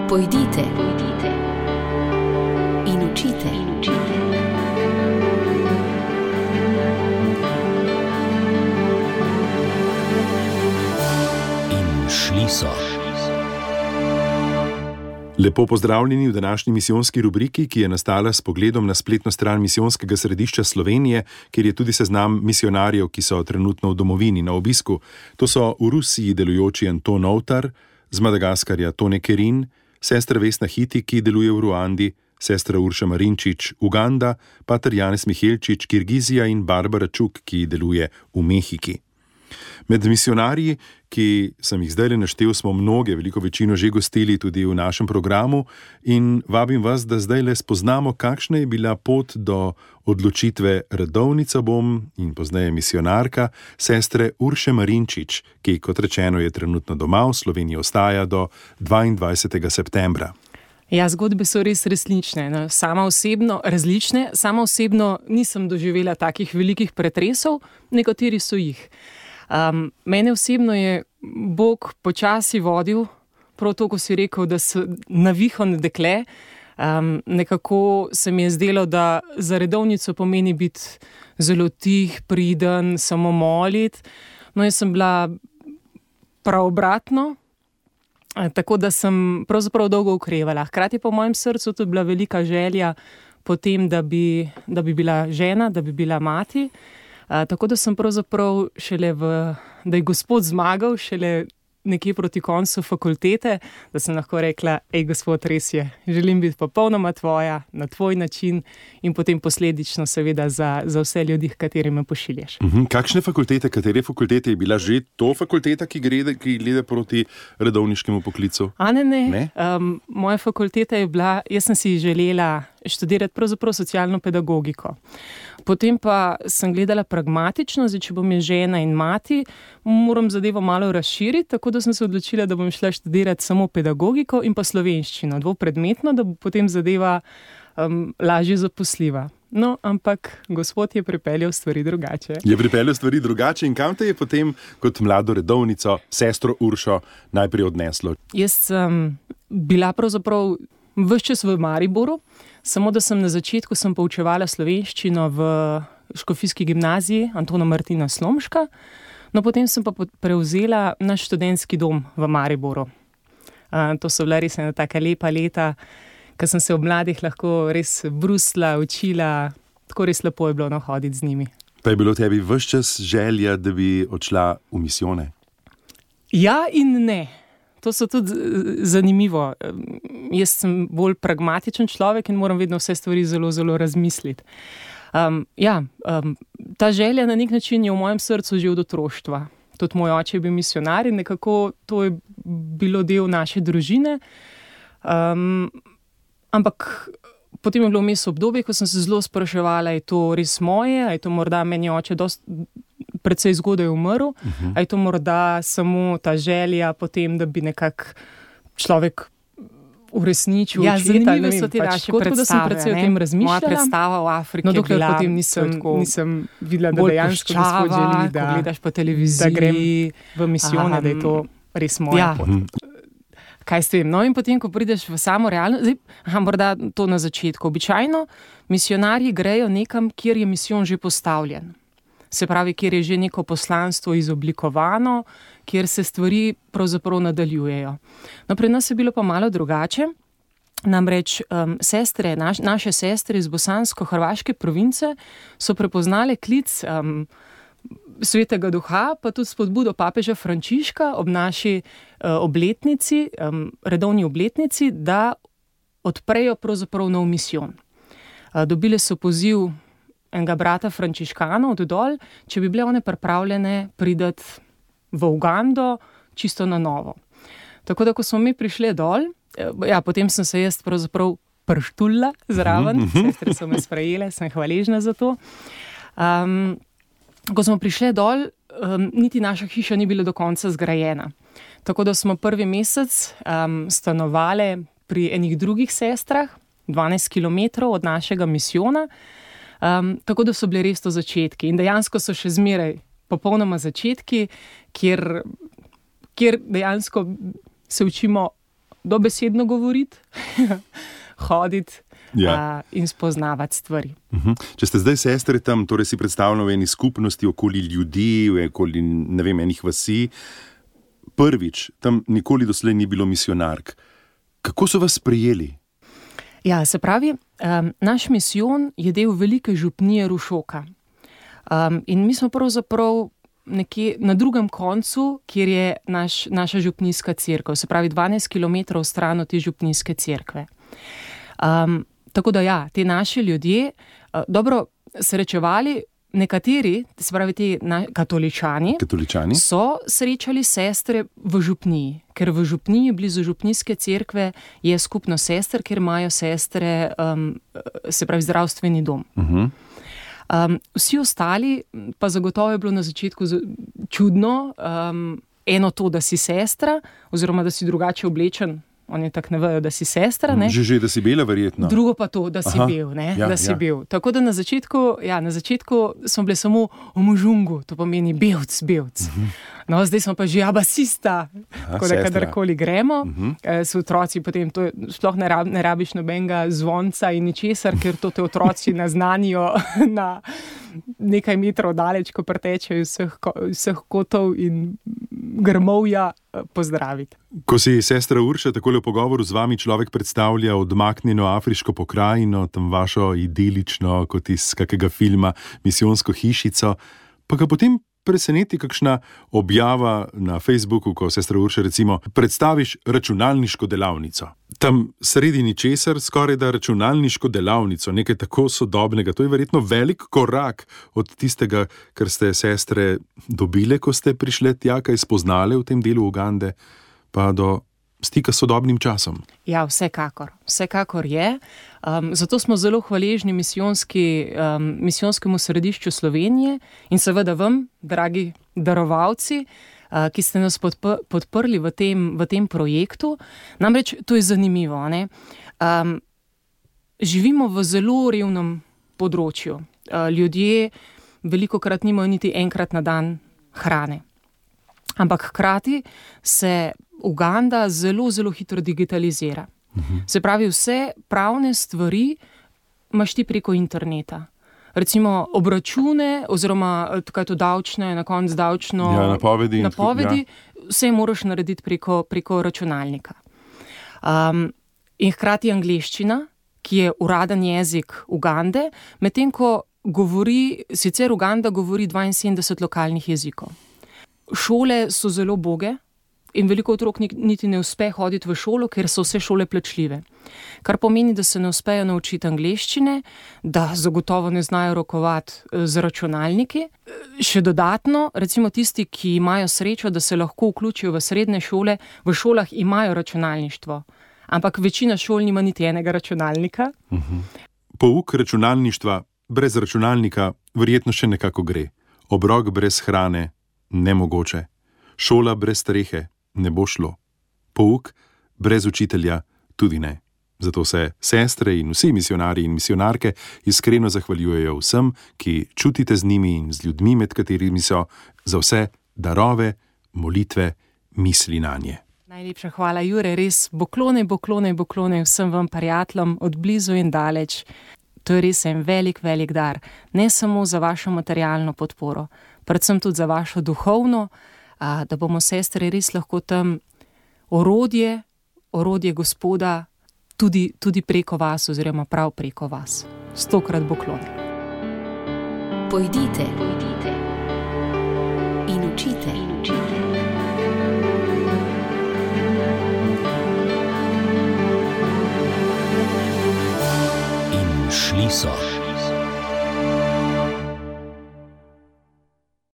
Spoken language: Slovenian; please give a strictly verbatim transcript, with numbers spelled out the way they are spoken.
Pojdite, pojdite in učite, in učite. In šli so. Lepo pozdravljeni v današnji misijonski rubriki, ki je nastala s pogledom na spletno stran Misijonskega središča Slovenije, kjer je tudi seznam misionarjev, ki so trenutno v domovini na obisku. To so v Rusiji delujoči Anton Ovtar, z Madagaskarja Tone Kerin, sestra Vesna Hiti, ki deluje v Ruandi, sestra Urša Marinčič, Uganda, pater Janez Mihelčič, Kirgizija in Barbara Čuk, ki deluje v Mehiki. Med misionarji, ki sem jih zdaj le naštel, smo mnoge, veliko večino že gostili tudi v našem programu in vabim vas, da zdaj le spoznamo, kakšna je bila pot do odločitve redovnica bom in pozneje misionarka sestre Urše Marinčič, ki, kot rečeno, je trenutno doma, v Sloveniji ostaja do dvaindvajsetega septembra. Ja, zgodbe so res resnične. No, sama osebno, različne, sama osebno nisem doživela takih velikih pretresov, nekateri so jih. Um, mene osebno je Bog počasi vodil, prav to, ko si rekel, da so navihano dekle. Um, nekako se mi je zdelo, da za redovnico pomeni biti zelo tih, priden, samo molit. No, jaz sem bila prav obratno, tako da sem pravzaprav dolgo okrevala. Hkrati pa v mojem srcu tudi bila velika želja po tem, da bi, da bi bila žena, da bi bila mati. Uh, tako da sem pravzaprav šele v, da je Gospod zmagal šele nekje proti koncu fakultete, da sem lahko rekla, ej Gospod, res je, želim biti popolnoma tvoja, na tvoj način in potem posledično seveda za, za vse ljudi, kateri me pošiljaš. Uhum. Kakšne fakultete, katere fakultete je bila že to fakulteta, ki gre, ki gleda proti redovniškemu poklicu? A ne, ne. ne? Um, moja fakulteta je bila, jaz sem si želela študirati pravzaprav socialno pedagogiko. Potem pa sem gledala pragmatično, zdaj, če bom je žena in mati, moram zadevo malo razširiti, tako da sem se odločila, da bom šla študirati samo pedagogiko in pa slovenščino, dvopredmetno, da bo potem zadeva um, lažje zaposljiva. No, ampak Gospod je pripeljal stvari drugače. Je pripeljal stvari drugače in kam te je potem kot mlado redovnico, sestro Uršo, najprej odneslo? Jaz sem bila pravzaprav ves čas v Mariboru, samo da sem na začetku sem poučevala slovenščino v Škofijski gimnaziji Antona Martina Slomška, no potem sem pa prevzela naš študentski dom v Mariboru. Uh, to so bila res ena taka lepa leta, ko sem se ob mladih lahko res brusla, učila, tako res lepo je bilo no hoditi z njimi. Pa je bilo tebi ves čas želja, da bi odšla v misijone? Ja in ne. To so tudi zanimivo. Jaz sem bolj pragmatičen človek in moram vedno vse stvari zelo, zelo razmisliti. Um, ja, um, ta želja na nek način je v mojem srcu že od otroštva. Tudi moj oče je bil misionar in nekako to je bilo del naše družine. Um, ampak potem je bilo vmes obdobje, ko sem se zelo spraševala, je to res moje, je to morda meni oče dost predvsej zgodaj umrl, uh-huh. A je to morda samo ta želja potem, da bi nekako človek uresničil ja, očeta. Zanimive so te naše pač, predstave, da sem predvsej o tem razmišljala. Moja predstava v Afriki no, je bila... potem nisem, tako, nisem videla, da dejansko Gospod želi, da, ko gledaš po televiziji, da grem v misijone, da je to res moja ja. pot. Kaj s tem? No in potem, ko prideš v samo realno, zdaj, aha, morda to na začetku. Običajno misionarji grejo nekam, kjer je misijon že postavljen. Se pravi, kjer je že neko poslanstvo izoblikovano, kjer se stvari pravzaprav nadaljujejo. No, pri nas je bilo pa malo drugače. Namreč um, sestre, naš, naše sestre iz bosansko-hrvaške province so prepoznale klic um, Svetega Duha, pa tudi spodbudo papeža Frančiška ob naši uh, obletnici, um, redovni obletnici, da odprejo pravzaprav nov misijon. Uh, dobile so poziv enega brata frančiškanov od dol, če bi bile one pripravljene priti v Ugando čisto na novo. Tako da, ko smo mi prišli dol, ja, potem sem se jaz pravzaprav prštulla zraven, sestre so me sprejele, sem hvaležna za to. Um, ko smo prišli dol, um, niti naša hiša ni bila do konca zgrajena. Tako da smo prvi mesec um, stanovali pri enih drugih sestrah, dvanajst kilometrov od našega misijona, Um, tako da so bili res to začetki in dejansko so še zmeraj popolnoma začetki, kjer, kjer dejansko se učimo dobesedno govoriti, hoditi Ja. a, in spoznavati stvari. Uh-huh. Če ste zdaj sestre tam, torej si predstavljamo v eni skupnosti okoli ljudi, okoli, ne vem, enih vasi, prvič, tam nikoli doslej ni bilo misionark. Kako so vas sprejeli? Ja, se pravi, um, naš misijon je del velike župnije Rušoka. Um, in mi smo pravzaprav nekje na drugem koncu, kjer je naš, naša župnijska cerkev, se pravi dvanajst kilometrov stran od te župnijske cerkve. Um, tako da ja, te naši ljudje, uh, dobro srečevali, nekateri, se pravi ti na, katoličani, Katoličani? so srečali sestre v župniji, ker v župniji, blizu župnijske cerkve, je skupno sester, kjer imajo sestre, um, se pravi zdravstveni dom. Uh-huh. Um, vsi ostali, pa zagotovo je bilo na začetku z- čudno, um, eno to, da si sestra, oziroma da si drugače oblečen, oni tako ne vejo, da si sestra, ne? Že, že, da si bela, verjetno. Drugo pa to, da si Aha. bil, ne? Ja, da si ja. bil. Tako da na začetku, ja, na začetku smo bili samo v možungu, to pomeni belc, belc. Uh-huh. No, zdaj smo pa že abasista, tako da sestra. kadarkoli gremo, Uh-huh. eh, so otroci potem, to je, sploh ne, rab, ne rabiš nobenega zvonca in ničesar, ker to te otroci naznanijo na nekaj metrov daleč, ko pretečejo iz vseh, ko- iz vseh kotov in grmovja eh, pozdraviti. Ko si sestra Urša takole v pogovoru z vami človek predstavlja odmaknjeno afriško pokrajino, tam vašo idilično, kot iz kakega filma, misijonsko hišico, pa ga potem preseneti kakšna objava na Facebooku, ko sestra Urša recimo predstaviš računalniško delavnico. Tam sredi ničesar skoraj da računalniško delavnico, nekaj tako sodobnega. To je verjetno velik korak od tistega, kar ste sestre dobile, ko ste prišle tja, kaj spoznale v tem delu Ugande, pa do stika s sodobnim časom. Ja, vsekakor. Vsekakor je. Um, zato smo zelo hvaležni misijonski, um, misijonskemu središču Slovenije in seveda vam, dragi darovalci, uh, ki ste nas podp- podprli v tem, v tem projektu. Namreč to je zanimivo. Ne? Um, živimo v zelo revnem področju. Uh, ljudje velikokrat nimajo niti enkrat na dan hrane. Ampak hkrati se Uganda zelo, zelo hitro digitalizira. Uh-huh. Se pravi, vse pravne stvari imaš ti preko interneta. Recimo obračune, oziroma kaj to davčne, na koncu davčno Ja, napovedi in tako, napovedi, vse moraš narediti preko, preko računalnika. Um, in hkrati angleščina, ki je uraden jezik Ugande, medtem ko govori, sicer Uganda govori dvainsedemdeset lokalnih jezikov. Šole so zelo uboge in veliko otrok ni- niti ne uspe hoditi v šolo, ker so vse šole plačljive. Kar pomeni, da se ne uspejo naučiti angleščine, da zagotovo ne znajo rokovati eh, z računalniki. Eh, Še dodatno, recimo tisti, ki imajo srečo, da se lahko vključijo v srednje šole, v šolah imajo računalništvo, ampak večina šol nima niti enega računalnika. Pouk računalništva brez računalnika verjetno še nekako gre. Obrok brez hrane nemogoče. Šola brez strehe ne bo šlo. Pouk brez učitelja tudi ne. Zato se sestre in vsi misionarji in misionarke iskreno zahvaljujejo vsem, ki čutite z njimi in z ljudmi, med katerimi so, za vse darove, molitve, misli nanje. Najlepša hvala, Jure, res boklone, boklone, boklone vsem vam prijateljem od blizu in daleč. To je res en velik, velik dar. Ne samo za vašo materialno podporo, predvsem tudi za vašo duhovno, a, da bomo sestre res lahko tam orodje, orodje Gospoda, tudi, tudi preko vas oziroma prav preko vas. Stokrat boklone. Pojdite, pojdite in učite, in učite. In šli so.